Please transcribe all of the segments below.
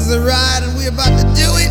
is a ride and we're about to do it.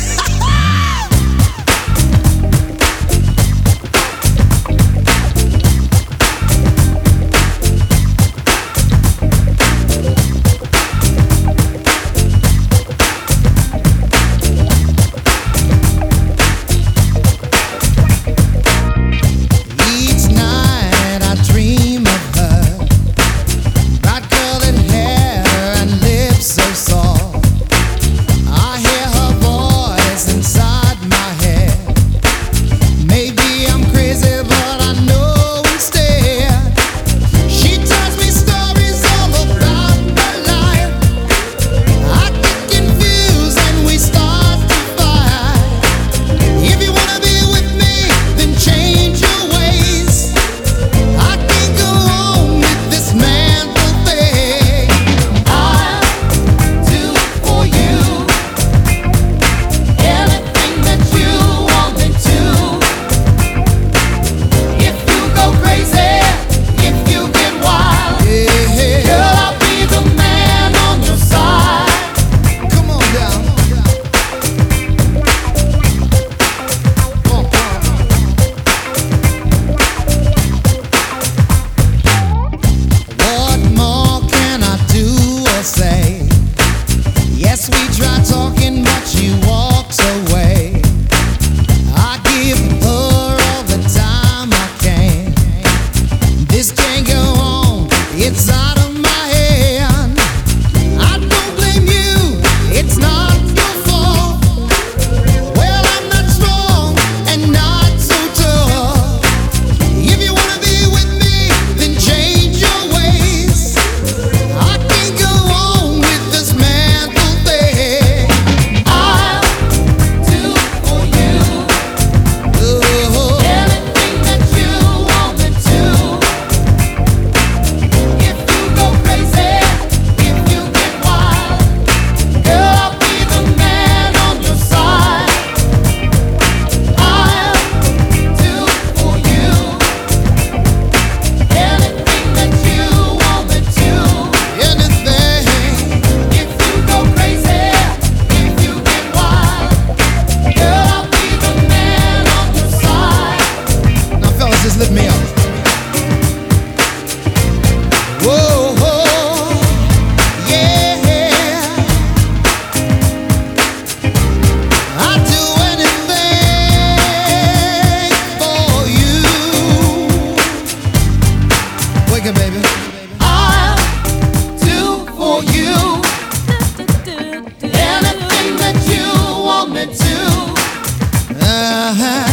Yes, we tried talking, but she walks away. I give her all the time I can. This can't go on, it's out of my hand. I don't blame you, it's not your fault. Well, I'm not strong and not so tough. If you wanna be with me, then change your ways. I can't go on with this man. Lift me up. Whoa, whoa, yeah. I'd do anything for you. Wake up, baby. I'll do for you anything that you want me to.